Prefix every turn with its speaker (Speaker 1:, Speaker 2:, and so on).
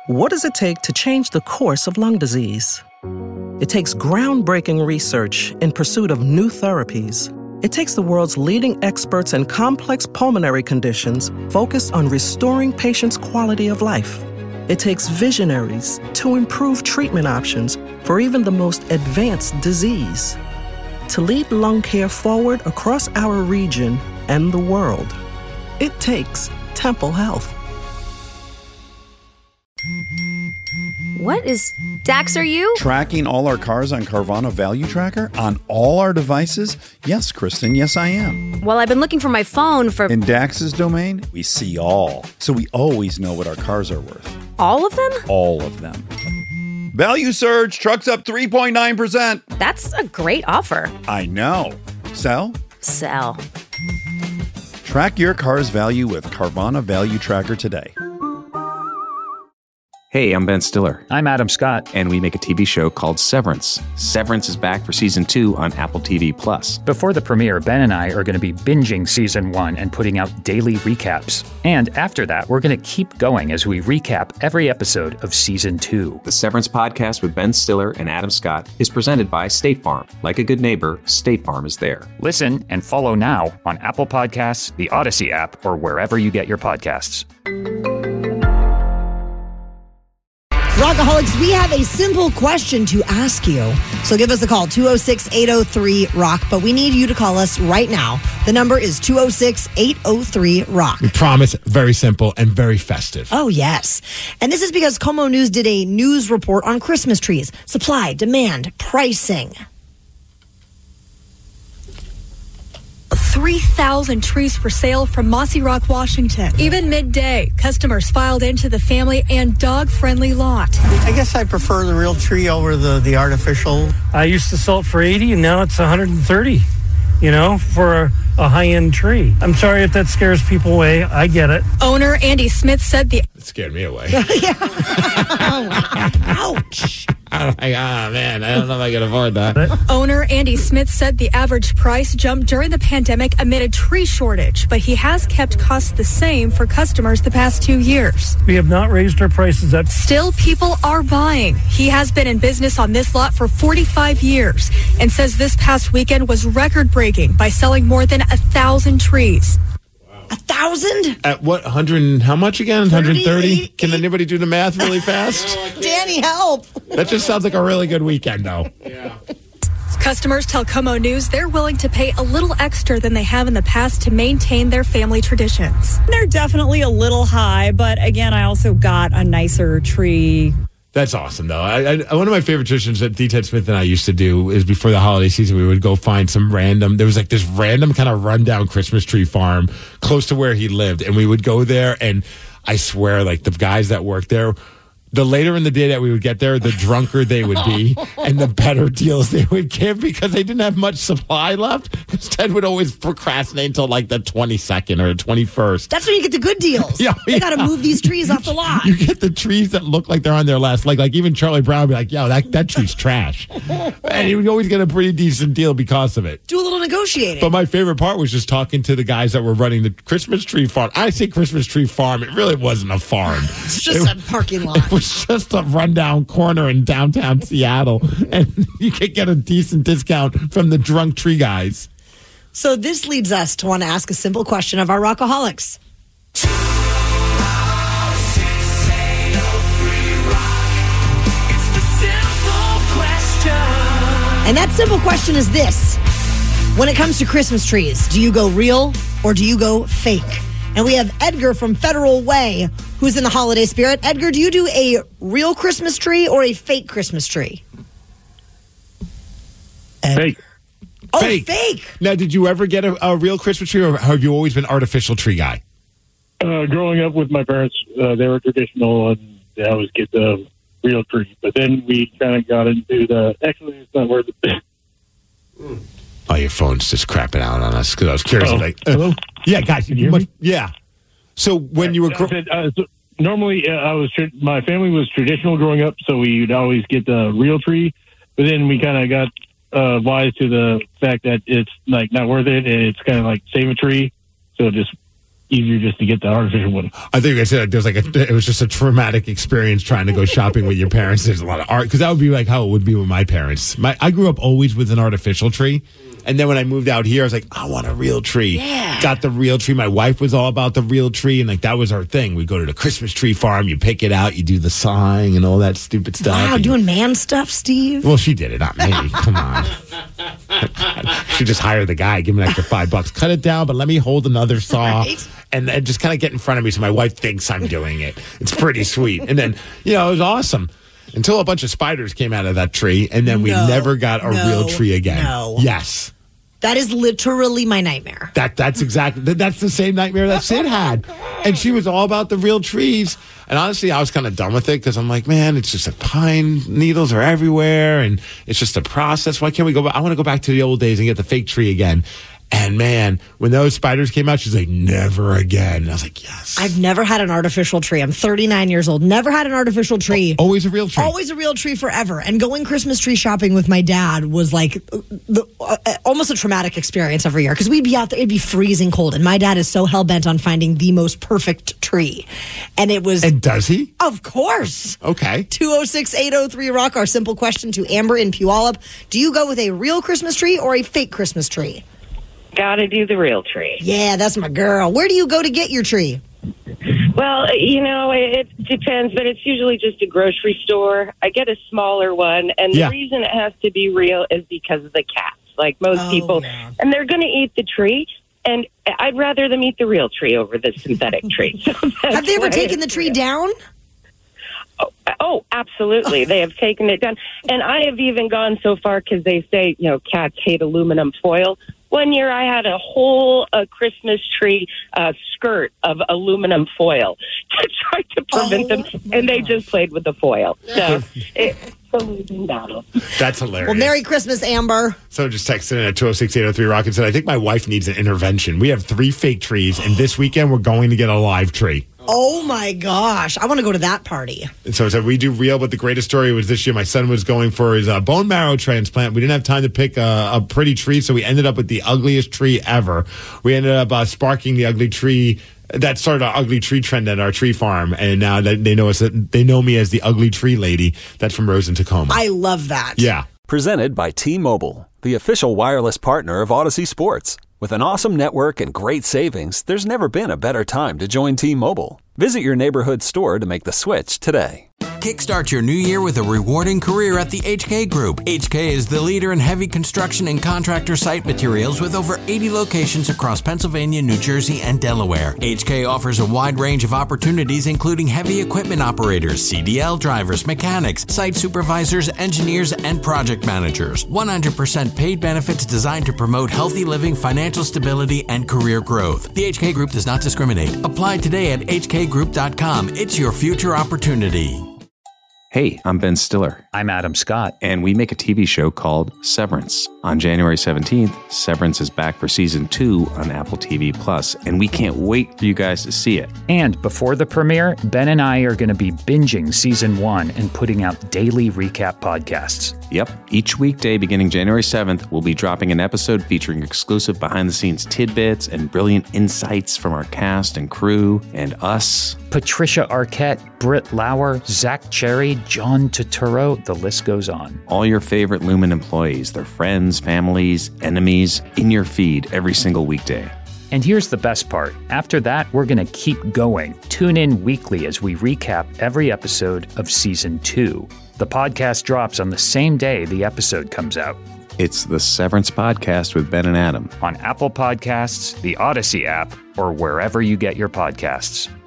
Speaker 1: What does it take to change the course of lung disease? It takes groundbreaking research in pursuit of new therapies. It takes the world's leading experts in complex pulmonary conditions focused on restoring patients' quality of life. It takes visionaries to improve treatment options for even the most advanced disease. To lead lung care forward across our region and the world, it takes Temple Health.
Speaker 2: What is Dax, are you?
Speaker 3: Tracking all our cars on Carvana Value Tracker on all our devices? Yes, Kristen, yes, I am.
Speaker 2: Well, I've been looking for my phone for...
Speaker 3: In Dax's domain, we see all. So we always know what our cars are worth.
Speaker 2: All of them?
Speaker 3: All of them. Value surge, trucks up 3.9%.
Speaker 2: That's a great offer.
Speaker 3: I know. Sell?
Speaker 2: Sell.
Speaker 3: Track your car's value with Carvana Value Tracker today.
Speaker 4: Hey, I'm Ben Stiller.
Speaker 5: I'm Adam Scott.
Speaker 4: And we make a TV show called Severance. Severance is back for Season 2 on Apple TV+.
Speaker 5: Before the premiere, Ben and I are going to be binging Season 1 and putting out daily recaps. And after that, we're going to keep going as we recap every episode of Season 2.
Speaker 4: The Severance podcast with Ben Stiller and Adam Scott is presented by State Farm. Like a good neighbor, State Farm is there.
Speaker 5: Listen and follow now on Apple Podcasts, the Odyssey app, or wherever you get your podcasts.
Speaker 6: Rockaholics, we have a simple question to ask you. So give us a call, 206-803-ROCK. But we need you to call us right now. The number is 206-803-ROCK.
Speaker 7: We promise, very simple and very festive.
Speaker 6: Oh, yes. And this is because Como News did a news report on Christmas trees. Supply, demand, pricing.
Speaker 8: 3,000 trees for sale from Mossy Rock, Washington. Even midday, customers filed into the family and dog-friendly lot.
Speaker 9: I guess I prefer the real tree over the artificial.
Speaker 10: I used to sell it for $80 and now it's $130, for a high-end tree. I'm sorry if that scares people away. I get it.
Speaker 8: Owner Andy Smith said
Speaker 7: It scared me away.
Speaker 6: Ouch.
Speaker 7: I'm like, man, I don't know if I can afford that.
Speaker 8: Owner Andy Smith said the average price jumped during the pandemic amid a tree shortage, but he has kept costs the same for customers the past 2 years.
Speaker 10: We have not raised our prices up.
Speaker 8: Still, people are buying. He has been in business on this lot for 45 years and says this past weekend was record-breaking by selling more than 1,000 trees.
Speaker 6: 1,000?
Speaker 7: At what, 100 and how much again? 130? Can anybody do the math really fast?
Speaker 6: Danny, help.
Speaker 7: That just sounds like a really good weekend, though.
Speaker 10: Yeah.
Speaker 8: Customers tell Como News they're willing to pay a little extra than they have in the past to maintain their family traditions.
Speaker 11: They're definitely a little high, but again, I also got a nicer tree.
Speaker 7: That's awesome, though. One of my favorite traditions that D. Ted Smith and I used to do is before the holiday season, we would go find there was like this random kind of rundown Christmas tree farm close to where he lived. And we would go there, and I swear, like, the guys that worked there, the later in the day that we would get there, the drunker they would be and the better deals they would give because they didn't have much supply left. Ted would always procrastinate until like the 22nd or the 21st.
Speaker 6: That's when you get the good deals. They got to move these trees off the lot.
Speaker 7: You get the trees that look like they're on their last leg. Like even Charlie Brown would be like, yo, that tree's trash. And he would always get a pretty decent deal because of it.
Speaker 6: Do a little negotiating.
Speaker 7: But my favorite part was just talking to the guys that were running the Christmas tree farm. I say Christmas tree farm. It really wasn't a farm.
Speaker 6: It's just a parking lot.
Speaker 7: It was just a rundown corner in downtown Seattle, and you could get a decent discount from the drunk tree guys.
Speaker 6: So this leads us to want to ask a simple question of our Rockaholics. And that simple question is this. When it comes to Christmas trees, do you go real or do you go fake? And we have Edgar from Federal Way, who's in the holiday spirit. Edgar, do you do a real Christmas tree or a fake Christmas tree?
Speaker 10: Fake.
Speaker 6: Oh, fake.
Speaker 7: Now, did you ever get a real Christmas tree, or have you always been artificial tree guy?
Speaker 10: Growing up with my parents, they were traditional, and they always get the real tree. But then we kind of got into actually, it's not worth it.
Speaker 7: Oh, your phone's just crapping out on us because I was curious.
Speaker 10: Hello?
Speaker 7: Yeah, guys, can you hear me? Yeah. So when you were
Speaker 10: normally, my family was traditional growing up, so we'd always get the real tree. But then we kind of got wise to the fact that it's like not worth it, and it's kind of like save a tree. So just easier just to get the artificial one.
Speaker 7: I think I said it was just a traumatic experience trying to go shopping with your parents. There's a lot of art because that would be like how it would be with my parents. I grew up always with an artificial tree. And then when I moved out here, I was like, I want a real tree.
Speaker 6: Yeah.
Speaker 7: Got the real tree. My wife was all about the real tree. And like, that was our thing. We'd go to the Christmas tree farm. You pick it out. You do the sawing and all that stupid stuff.
Speaker 6: Wow, doing man stuff, Steve?
Speaker 7: Well, she did it, not me. Come on. She just hired the guy, give him an extra $5. Cut it down, but let me hold another saw.
Speaker 6: Right.
Speaker 7: And just kind of get in front of me so my wife thinks I'm doing it. It's pretty sweet. And then, it was awesome. Until a bunch of spiders came out of that tree. And then we never got a real tree again.
Speaker 6: No.
Speaker 7: Yes.
Speaker 6: That is literally my nightmare.
Speaker 7: That's the same nightmare that Sid had. And she was all about the real trees. And honestly, I was kind of done with it because I'm like, man, it's just pine needles are everywhere. And it's just a process. Why can't we go back? I want to go back to the old days and get the fake tree again. And man, when those spiders came out, she's like, never again. And I was like, yes.
Speaker 6: I've never had an artificial tree. I'm 39 years old. Never had an artificial tree.
Speaker 7: Always a real tree.
Speaker 6: Always a real tree forever. And going Christmas tree shopping with my dad was like almost a traumatic experience every year because we'd be out there, it'd be freezing cold. And my dad is so hell-bent on finding the most perfect tree. And it was...
Speaker 7: And does he?
Speaker 6: Of course.
Speaker 7: Okay.
Speaker 6: 206-803-ROCK, our simple question to Amber in Puyallup. Do you go with a real Christmas tree or a fake Christmas tree?
Speaker 12: Gotta do the real tree.
Speaker 6: Yeah, that's my girl. Where do you go to get your tree?
Speaker 12: Well, it depends, but it's usually just a grocery store. I get a smaller one, and the reason it has to be real is because of the cats, like most people. Yeah. And they're going to eat the tree, and I'd rather them eat the real tree over the synthetic tree. So
Speaker 6: have they ever taken the tree down?
Speaker 12: Oh, absolutely. They have taken it down. And I have even gone so far because they say, cats hate aluminum foil. One year I had a whole Christmas tree skirt of aluminum foil to try to prevent them, and they just played with the foil. So it's a losing battle.
Speaker 7: That's hilarious.
Speaker 6: Well, Merry Christmas, Amber.
Speaker 7: So just texted in at 206-803-ROCK and said, I think my wife needs an intervention. We have 3 fake trees, and this weekend we're going to get a live tree.
Speaker 6: Oh, my gosh. I want to go to that party.
Speaker 7: And so we do real, but the greatest story was this year. My son was going for his bone marrow transplant. We didn't have time to pick a pretty tree, so we ended up with the ugliest tree ever. We ended up sparking the ugly tree. That started our ugly tree trend at our tree farm, and now they know me as the ugly tree lady. That's from Rosen, Tacoma.
Speaker 6: I love that.
Speaker 7: Yeah.
Speaker 13: Presented by T-Mobile, the official wireless partner of Odyssey Sports. With an awesome network and great savings, there's never been a better time to join T-Mobile. Visit your neighborhood store to make the switch today.
Speaker 14: Kickstart your new year with a rewarding career at the HK Group. HK is the leader in heavy construction and contractor site materials with over 80 locations across Pennsylvania, New Jersey, and Delaware. HK offers a wide range of opportunities, including heavy equipment operators, CDL drivers, mechanics, site supervisors, engineers, and project managers. 100% paid benefits designed to promote healthy living, financial stability, and career growth. The HK Group does not discriminate. Apply today at hkgroup.com. It's your future opportunity.
Speaker 4: Hey, I'm Ben Stiller.
Speaker 5: I'm Adam Scott.
Speaker 4: And we make a TV show called Severance. On January 17th, Severance is back for season 2 on Apple TV+, and we can't wait for you guys to see it.
Speaker 5: And before the premiere, Ben and I are going to be binging season 1 and putting out daily recap podcasts.
Speaker 4: Yep. Each weekday beginning January 7th, we'll be dropping an episode featuring exclusive behind-the-scenes tidbits and brilliant insights from our cast and crew and us.
Speaker 5: Patricia Arquette, Britt Lauer, Zach Cherry, John Turturro, the list goes on.
Speaker 4: All your favorite Lumen employees, their friends, families, enemies, in your feed every single weekday.
Speaker 5: And here's the best part. After that, we're going to keep going. Tune in weekly as we recap every episode of Season 2. The podcast drops on the same day the episode comes out.
Speaker 4: It's the Severance Podcast with Ben and Adam.
Speaker 5: On Apple Podcasts, the Odyssey app, or wherever you get your podcasts.